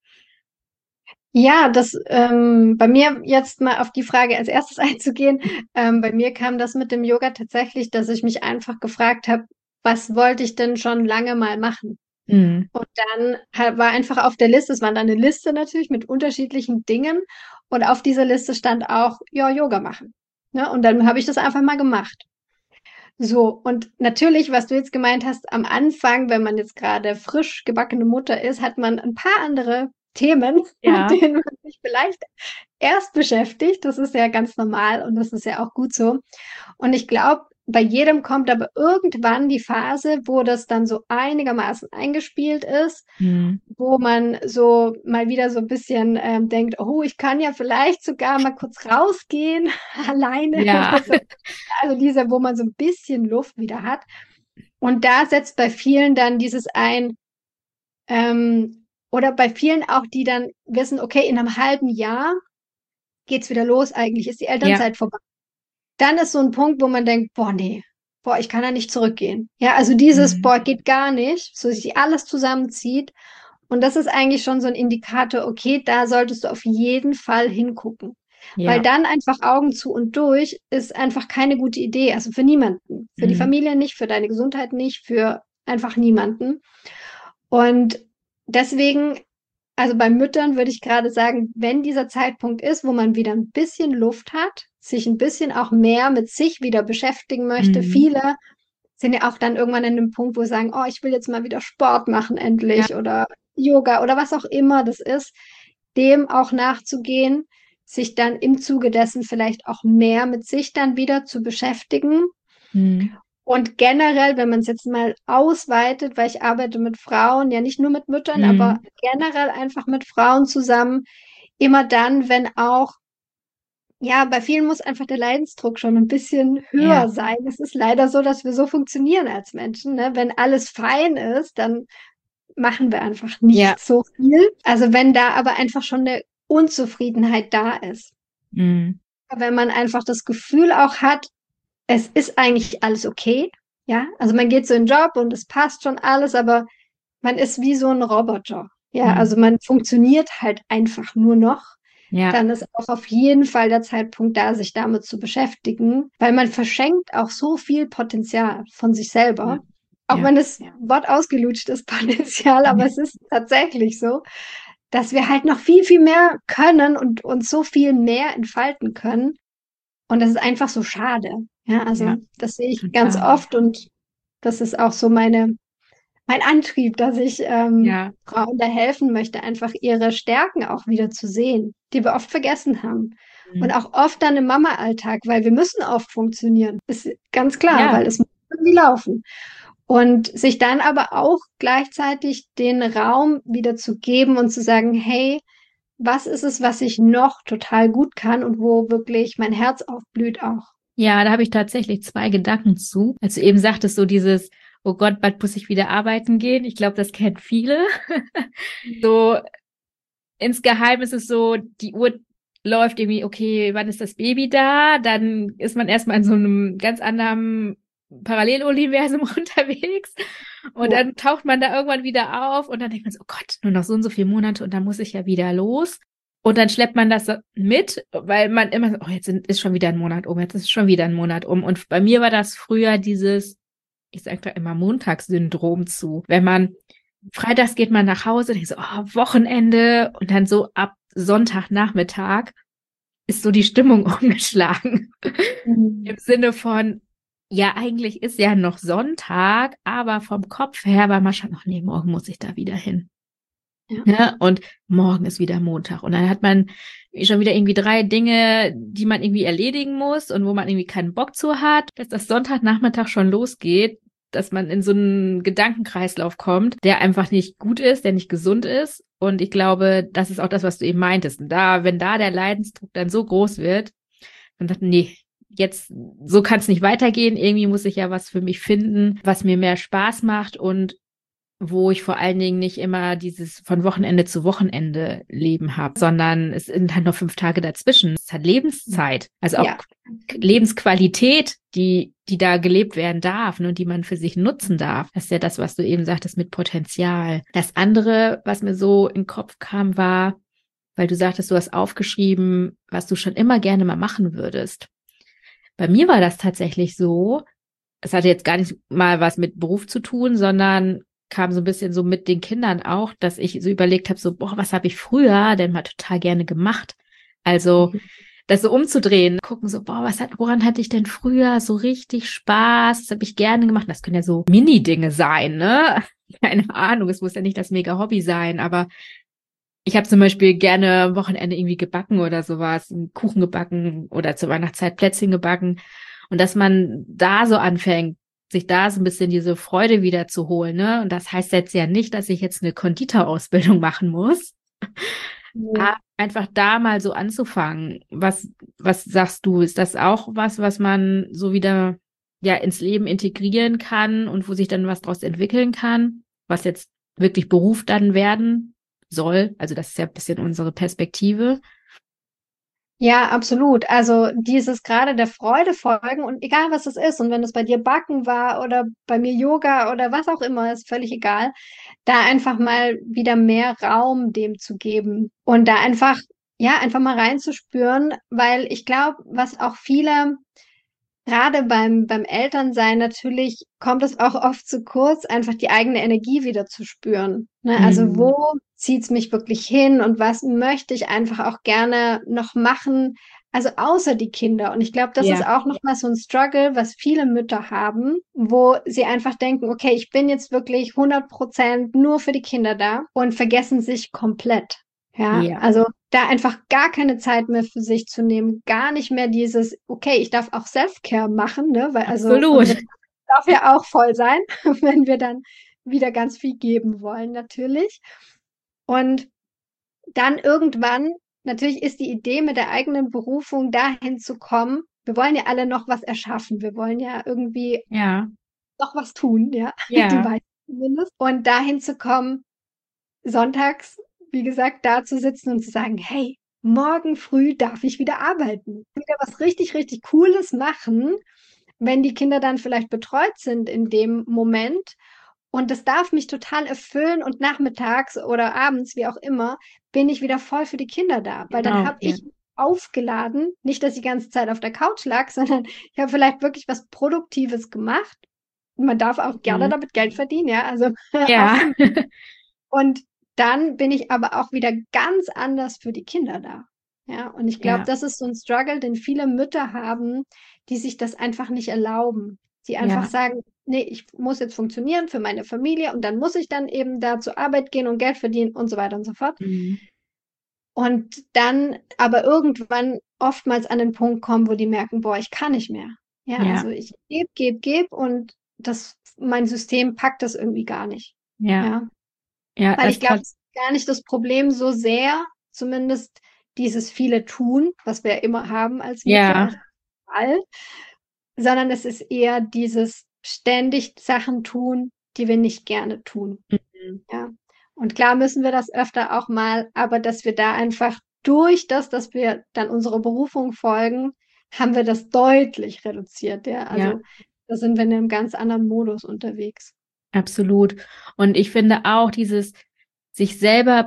Ja, das ähm, bei mir jetzt mal auf die Frage als erstes einzugehen. Ähm, bei mir kam das mit dem Yoga tatsächlich, dass ich mich einfach gefragt habe, was wollte ich denn schon lange mal machen? Mhm. Und dann ha- war einfach auf der Liste, es war dann eine Liste natürlich mit unterschiedlichen Dingen. Und auf dieser Liste stand auch, ja, Yoga machen. Ne? Und dann habe ich das einfach mal gemacht. So, und natürlich, was du jetzt gemeint hast, am Anfang, wenn man jetzt gerade frisch gebackene Mutter ist, hat man ein paar andere Themen, mit Ja, denen man sich vielleicht erst beschäftigt. Das ist ja ganz normal und das ist ja auch gut so. Und ich glaube, bei jedem kommt aber irgendwann die Phase, wo das dann so einigermaßen eingespielt ist, mhm. wo man so mal wieder so ein bisschen ähm, denkt, oh, ich kann ja vielleicht sogar mal kurz rausgehen, alleine Ja, oder so. Also diese, wo man so ein bisschen Luft wieder hat. Und da setzt bei vielen dann dieses ein, ähm, oder bei vielen auch, die dann wissen, okay, in einem halben Jahr geht's wieder los, eigentlich ist die ja, Elternzeit vorbei. Dann ist so ein Punkt, wo man denkt, boah, nee, boah, ich kann da nicht zurückgehen. Ja, also dieses, mhm. boah, geht gar nicht, so sich alles zusammenzieht. Und das ist eigentlich schon so ein Indikator, okay, da solltest du auf jeden Fall hingucken. Weil Ja, dann einfach Augen zu und durch ist einfach keine gute Idee. Also für niemanden. Für die mhm. Familie nicht, für deine Gesundheit nicht, für einfach niemanden. Und deswegen also bei Müttern würde ich gerade sagen, wenn dieser Zeitpunkt ist, wo man wieder ein bisschen Luft hat, sich ein bisschen auch mehr mit sich wieder beschäftigen möchte. Mhm. Viele sind ja auch dann irgendwann an dem Punkt, wo sie sagen, oh, ich will jetzt mal wieder Sport machen Ja, endlich oder Yoga oder was auch immer das ist, dem auch nachzugehen, sich dann im Zuge dessen vielleicht auch mehr mit sich dann wieder zu beschäftigen. mhm. Und generell, wenn man es jetzt mal ausweitet, weil ich arbeite mit Frauen, ja nicht nur mit Müttern, aber Mhm. generell einfach mit Frauen zusammen, immer dann, wenn auch, ja, bei vielen muss einfach der Leidensdruck schon ein bisschen Ja, höher sein. Es ist leider so, dass wir so funktionieren als Menschen, ne? Wenn alles fein ist, dann machen wir einfach ja, nicht so viel. Also wenn da aber einfach schon eine Unzufriedenheit da ist. mhm. Wenn man einfach das Gefühl auch hat, es ist eigentlich alles okay. Ja, also man geht so in den Job und es passt schon alles, aber man ist wie so ein Roboter. Ja, also Mhm. man funktioniert halt einfach nur noch. Ja, Dann ist auch auf jeden Fall der Zeitpunkt da, sich damit zu beschäftigen, weil man verschenkt auch so viel Potenzial von sich ja, selber. Auch ja. wenn es Wort ausgelutscht ist, Potenzial, aber es ist tatsächlich so, dass wir halt noch viel, viel mehr können und uns so viel mehr entfalten können. Und das ist einfach so schade. Ja, Ja, also das sehe ich ganz total. oft und das ist auch so meine, mein Antrieb, dass ich ähm, Ja. Frauen da helfen möchte, einfach ihre Stärken auch wieder zu sehen, die wir oft vergessen haben. Und Mhm. auch oft dann im Mama-Alltag, weil wir müssen oft funktionieren. Ist ganz klar, Ja, weil es muss irgendwie laufen. Und sich dann aber auch gleichzeitig den Raum wieder zu geben und zu sagen, hey, was ist es, was ich noch total gut kann und wo wirklich mein Herz aufblüht auch. ja, da habe ich tatsächlich zwei Gedanken zu. Als du eben sagtest, so dieses, oh Gott, bald muss ich wieder arbeiten gehen. Ich glaube, das kennen viele. So insgeheim ist es so, die Uhr läuft irgendwie, okay, wann ist das Baby da? Dann ist man erstmal in so einem ganz anderen Paralleluniversum unterwegs und Ja. dann taucht man da irgendwann wieder auf und dann denkt man so, oh Gott, nur noch so und so viele Monate und dann muss ich ja wieder los. Und dann schleppt man das so mit, weil man immer so, oh, jetzt sind- ist schon wieder ein Monat um, jetzt ist schon wieder ein Monat um. Und bei mir war das früher dieses, ich sage da immer Montagssyndrom zu. Wenn man freitags geht man nach Hause, denkt so, oh, Wochenende und dann so ab Sonntagnachmittag ist so die Stimmung umgeschlagen. Im Mhm. Sinne von, ja, eigentlich ist ja noch Sonntag, aber vom Kopf her war man schon, ach nee, morgen muss ich da wieder hin. Ja. Ne? Und morgen ist wieder Montag. Und dann hat man schon wieder irgendwie drei Dinge, die man irgendwie erledigen muss und wo man irgendwie keinen Bock zu hat, dass das Sonntagnachmittag schon losgeht, dass man in so einen Gedankenkreislauf kommt, der einfach nicht gut ist, der nicht gesund ist. Und ich glaube, das ist auch das, was du eben meintest. Und da, wenn da der Leidensdruck dann so groß wird, dann sagt, nee, jetzt, so kann es nicht weitergehen. Irgendwie muss ich ja was für mich finden, was mir mehr Spaß macht und wo ich vor allen Dingen nicht immer dieses von Wochenende zu Wochenende Leben habe, sondern es sind halt noch fünf Tage dazwischen. Es hat Lebenszeit, also auch Ja. Lebensqualität, die, die da gelebt werden darf, ne, und die man für sich nutzen darf. Das ist ja das, was du eben sagtest mit Potenzial. Das andere, was mir so in den Kopf kam, war, weil du sagtest, du hast aufgeschrieben, was du schon immer gerne mal machen würdest. Bei mir war das tatsächlich so, es hatte jetzt gar nicht mal was mit Beruf zu tun, sondern kam so ein bisschen so mit den Kindern auch, dass ich so überlegt habe, so, boah, was habe ich früher denn mal total gerne gemacht? Also Mhm. das so umzudrehen, gucken so, boah, was hat, woran hatte ich denn früher so richtig Spaß? Das habe ich gerne gemacht. Das können ja so Mini-Dinge sein, ne? Keine Ahnung, es muss ja nicht das Mega-Hobby sein, aber ich habe zum Beispiel gerne am Wochenende irgendwie gebacken oder sowas, einen Kuchen gebacken oder zur Weihnachtszeit Plätzchen gebacken. Und dass man da so anfängt, sich da so ein bisschen diese Freude wieder zu holen, ne? Und das heißt jetzt ja nicht, dass ich jetzt eine Konditorausbildung machen muss, Ja. aber einfach da mal so anzufangen. Was, was sagst du? Ist das auch was, was man so wieder ja ins Leben integrieren kann und wo sich dann was draus entwickeln kann, was jetzt wirklich Beruf dann werden soll? Also das ist ja ein bisschen unsere Perspektive. Ja, absolut. Also dieses gerade der Freude folgen und egal was es ist und wenn es bei dir Backen war oder bei mir Yoga oder was auch immer, ist völlig egal, da einfach mal wieder mehr Raum dem zu geben und da einfach, ja, einfach mal reinzuspüren, weil ich glaube, was auch viele gerade beim, beim Elternsein natürlich kommt es auch oft zu kurz, einfach die eigene Energie wieder zu spüren. Ne? Also Mhm. wo zieht's mich wirklich hin und was möchte ich einfach auch gerne noch machen, also außer die Kinder. Und ich glaube, das ist Ja, auch nochmal so ein Struggle, was viele Mütter haben, wo sie einfach denken, okay, ich bin jetzt wirklich hundert Prozent nur für die Kinder da und vergessen sich komplett. Ja, ja, also da einfach gar keine Zeit mehr für sich zu nehmen, gar nicht mehr dieses, okay, ich darf auch Self-Care machen, ne, weil also absolut. unsere darf ja auch voll sein, wenn wir dann wieder ganz viel geben wollen, natürlich. Und dann irgendwann, natürlich ist die Idee mit der eigenen Berufung dahin zu kommen, wir wollen ja alle noch was erschaffen, wir wollen ja irgendwie Ja, noch was tun, ja, die ja, meisten zumindest. Und dahin zu kommen, sonntags, wie gesagt, da zu sitzen und zu sagen, hey, morgen früh darf ich wieder arbeiten, wieder was richtig, richtig Cooles machen, wenn die Kinder dann vielleicht betreut sind in dem Moment. Und das darf mich total erfüllen und nachmittags oder abends, wie auch immer, bin ich wieder voll für die Kinder da, weil dann genau, habe ja, ich aufgeladen, nicht, dass ich die ganze Zeit auf der Couch lag, sondern ich habe vielleicht wirklich was Produktives gemacht. Man darf auch gerne mhm. damit Geld verdienen, ja, also auch Ja, für und dann bin ich aber auch wieder ganz anders für die Kinder da. Ja, und ich glaube, ja, das ist so ein Struggle, den viele Mütter haben, die sich das einfach nicht erlauben. Die einfach ja, sagen: „Ne, ich muss jetzt funktionieren für meine Familie und dann muss ich dann eben da zur Arbeit gehen und Geld verdienen“ und so weiter und so fort. mhm. Und dann aber irgendwann oftmals an den Punkt kommen, wo die merken: „Boah, ich kann nicht mehr.“ Ja, Ja, also ich gebe, gebe, gebe und das mein System packt das irgendwie gar nicht. ja, Ja. ja, Weil ich das glaube, kann, es ist gar nicht das Problem so sehr, zumindest dieses viele Tun, was wir ja immer haben als Mütter, ja, als all, sondern es ist eher dieses ständig Sachen tun, die wir nicht gerne tun, mhm. ja. Und klar müssen wir das öfter auch mal, aber dass wir da einfach durch das, dass wir dann unserer Berufung folgen, haben wir das deutlich reduziert, ja. Ja, Also, da sind wir in 'nem ganz anderen Modus unterwegs. absolut. Und ich finde auch dieses sich selber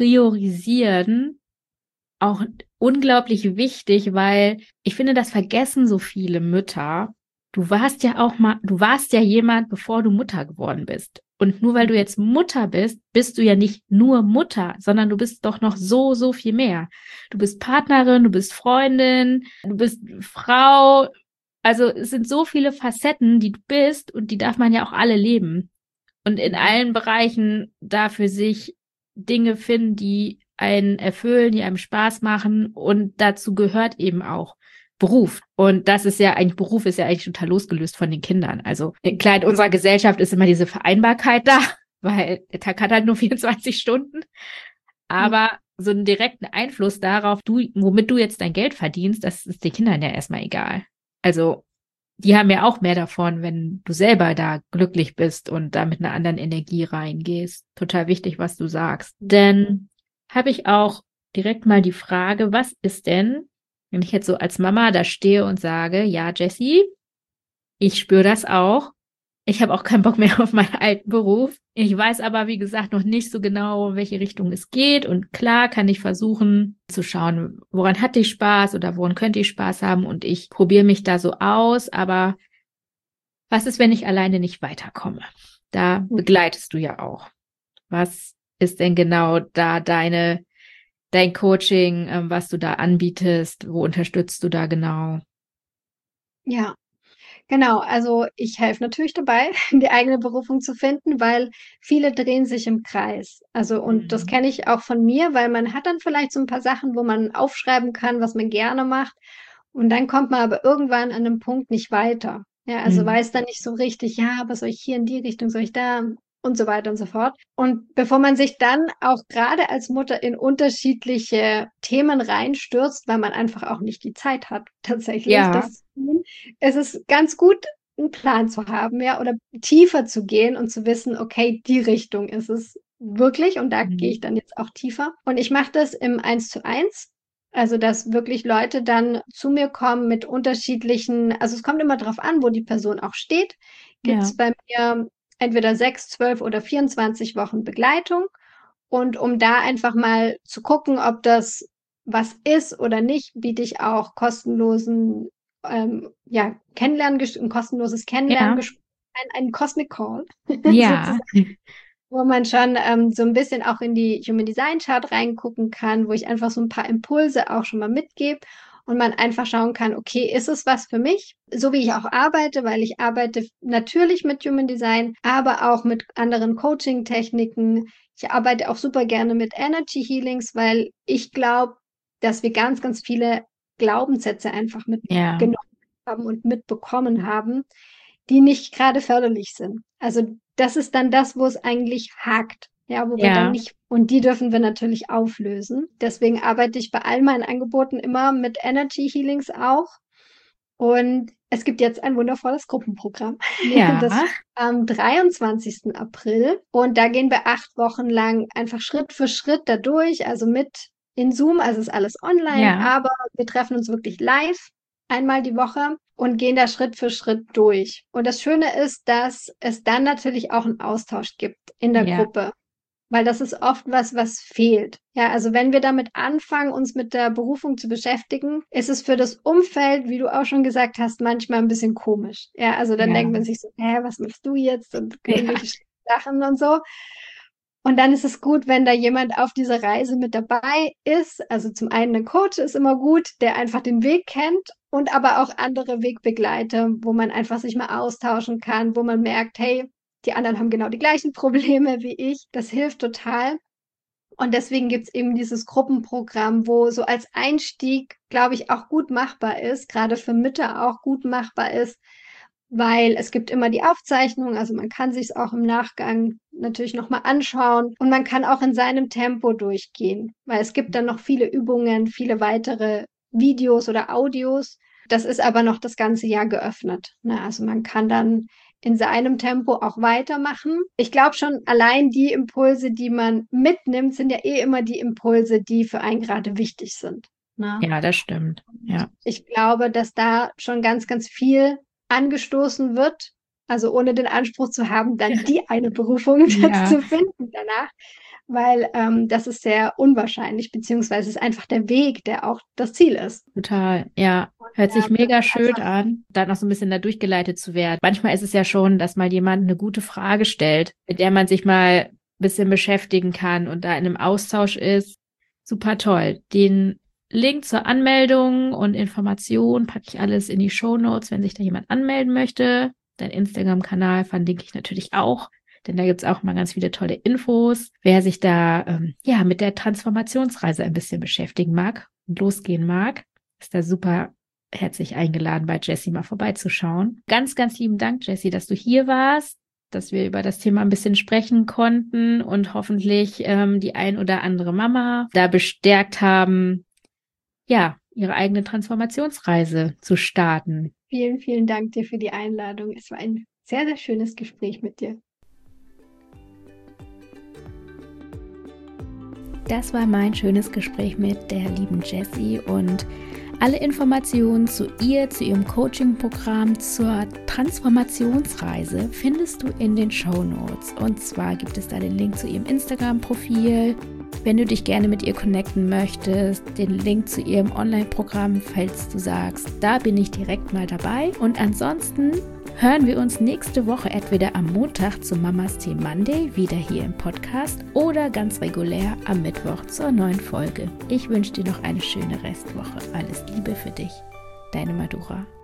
priorisieren auch unglaublich wichtig, weil ich finde, das vergessen so viele Mütter. Du warst ja auch mal, du warst ja jemand, bevor du Mutter geworden bist. Und nur weil du jetzt Mutter bist, bist du ja nicht nur Mutter, sondern du bist doch noch so, so viel mehr. Du bist Partnerin, du bist Freundin, du bist Frau. Also es sind so viele Facetten, die du bist und die darf man ja auch alle leben. Und in Mhm. allen Bereichen da für sich Dinge finden, die einen erfüllen, die einem Spaß machen. Und dazu gehört eben auch Beruf. Und das ist ja eigentlich, Beruf ist ja eigentlich total losgelöst von den Kindern. Also klar, in unserer Gesellschaft ist immer diese Vereinbarkeit da, weil der Tag hat halt nur vierundzwanzig Stunden. Mhm. Aber so einen direkten Einfluss darauf, du, womit du jetzt dein Geld verdienst, das ist den Kindern ja erstmal egal. Also die haben ja auch mehr davon, wenn du selber da glücklich bist und da mit einer anderen Energie reingehst. Total wichtig, was du sagst. Denn habe ich auch direkt mal die Frage, was ist denn, wenn ich jetzt so als Mama da stehe und sage, ja, Jessie, ich spüre das auch. Ich habe auch keinen Bock mehr auf meinen alten Beruf. Ich weiß aber, wie gesagt, noch nicht so genau, in welche Richtung es geht. Und klar kann ich versuchen zu schauen, woran hatte ich Spaß oder woran könnte ich Spaß haben. Und ich probiere mich da so aus. Aber was ist, wenn ich alleine nicht weiterkomme? Da begleitest du ja auch. Was ist denn genau da deine, dein Coaching, ähm, was du da anbietest? Wo unterstützt du da genau? Ja. Genau, also ich helfe natürlich dabei, die eigene Berufung zu finden, weil viele drehen sich im Kreis. Also, und das Mhm. kenne ich auch von mir, weil man hat dann vielleicht so ein paar Sachen, wo man aufschreiben kann, was man gerne macht. Und dann kommt man aber irgendwann an 'nem Punkt nicht weiter. Ja, also Mhm. weiß dann nicht so richtig: „Ja, was soll ich hier in die Richtung, soll ich da?“ und so weiter und so fort. Und bevor man sich dann auch gerade als Mutter in unterschiedliche Themen reinstürzt, weil man einfach auch nicht die Zeit hat, tatsächlich Ja. das zu tun, es ist ganz gut, einen Plan zu haben, ja, oder tiefer zu gehen und zu wissen: „Okay, die Richtung ist es wirklich und da gehe ich Mhm. dann jetzt auch tiefer.“ Und ich mache das im Eins-zu-eins, also, dass wirklich Leute dann zu mir kommen mit unterschiedlichen, also, es kommt immer drauf an, wo die Person auch steht. Ja. Gibt's bei mir entweder sechs, zwölf oder vierundzwanzig Wochen Begleitung. Und um da einfach mal zu gucken, ob das was ist oder nicht, biete ich auch kostenlosen, ähm, ja, Kennenlerngesch 'n kostenloses Ja. Kennenlerngespräch ein, einen Cosmic Call Ja. sozusagen. wo man schon ähm, so ein bisschen auch in die Human Design Chart reingucken kann, wo ich einfach so ein paar Impulse auch schon mal mitgebe und man einfach schauen kann, okay, ist es was für mich? So wie ich auch arbeite, weil ich arbeite natürlich mit Human Design, aber auch mit anderen Coaching-Techniken. Ich arbeite auch super gerne mit Energy Healings, weil ich glaube, dass wir ganz, ganz viele Glaubenssätze einfach Ja, mitgenommen haben und mitbekommen haben, die nicht gerade förderlich sind. Also das ist dann das, wo es eigentlich hakt. Ja, wo wir dann ja, nicht, und die dürfen wir natürlich auflösen. Deswegen arbeite ich bei all meinen Angeboten immer mit Energy Healings auch. Und es gibt jetzt ein wundervolles Gruppenprogramm. Das ja, am dreiundzwanzigsten April. Und da gehen wir acht Wochen lang einfach Schritt für Schritt da durch, also mit in Zoom, also ist alles online, ja, aber wir treffen uns wirklich live einmal die Woche und gehen da Schritt für Schritt durch. Und das Schöne ist, dass es dann natürlich auch einen Austausch gibt in der ja, Gruppe. Weil das ist oft was, was fehlt. Ja, also wenn wir damit anfangen, uns mit der Berufung zu beschäftigen, ist es für das Umfeld, wie du auch schon gesagt hast, manchmal ein bisschen komisch. Ja, also dann denkt man ja, sich so, hä, was machst du jetzt? Und ja, irgendwelche Sachen und so. Und dann ist es gut, wenn da jemand auf dieser Reise mit dabei ist. Also zum einen ein Coach ist immer gut, der einfach den Weg kennt und aber auch andere Wegbegleiter, wo man einfach sich mal austauschen kann, wo man merkt, hey, die anderen haben genau die gleichen Probleme wie ich. Das hilft total. Und deswegen gibt's eben dieses Gruppenprogramm, wo so als Einstieg, glaube ich, auch gut machbar ist, gerade für Mütter auch gut machbar ist, weil es gibt immer die Aufzeichnung, also man kann sich's auch im Nachgang natürlich nochmal anschauen und man kann auch in seinem Tempo durchgehen, weil es gibt dann noch viele Übungen, viele weitere Videos oder Audios. Das ist aber noch das ganze Jahr geöffnet. Ne? Also man kann dann in seinem Tempo auch weitermachen. Ich glaube schon, allein die Impulse, die man mitnimmt, sind ja eh immer die Impulse, die für einen gerade wichtig sind. Ne? ja, das stimmt. Ja, Ich glaube, dass da schon ganz, ganz viel angestoßen wird. Also ohne den Anspruch zu haben, dann die eine Berufung jetzt ja, zu finden danach, weil ähm, das ist sehr unwahrscheinlich, beziehungsweise ist einfach der Weg, der auch das Ziel ist. total. Ja, hört sich Ähm, mega schön einfach, an, da noch so ein bisschen da durchgeleitet zu werden. Manchmal ist es ja schon, dass mal jemand eine gute Frage stellt, mit der man sich mal ein bisschen beschäftigen kann und da in einem Austausch ist. Super toll. Den Link zur Anmeldung und Information packe ich alles in die Shownotes, wenn sich da jemand anmelden möchte. Dein Instagram-Kanal verlinke ich natürlich auch, denn da gibt's auch mal ganz viele tolle Infos. Wer sich da ähm, ja mit der Transformationsreise ein bisschen beschäftigen mag und losgehen mag, ist da super herzlich eingeladen, bei Jessie mal vorbeizuschauen. Ganz, ganz lieben Dank, Jessie, dass du hier warst, dass wir über das Thema ein bisschen sprechen konnten und hoffentlich ähm, die ein oder andere Mama da bestärkt haben, ja, ihre eigene Transformationsreise zu starten. vielen, vielen Dank dir für die Einladung. Es war ein sehr, sehr schönes Gespräch mit dir. Das war mein schönes Gespräch mit der lieben Jessie und alle Informationen zu ihr, zu ihrem Coaching-Programm, zur Transformationsreise findest du in den Shownotes. Und zwar gibt es da den Link zu ihrem Instagram-Profil, wenn du dich gerne mit ihr connecten möchtest, den Link zu ihrem Online-Programm, falls du sagst, da bin ich direkt mal dabei. Und ansonsten hören wir uns nächste Woche entweder am Montag zu Mamas Tea Monday wieder hier im Podcast oder ganz regulär am Mittwoch zur neuen Folge. Ich wünsche dir noch eine schöne Restwoche. Alles Liebe für dich. Deine Madura.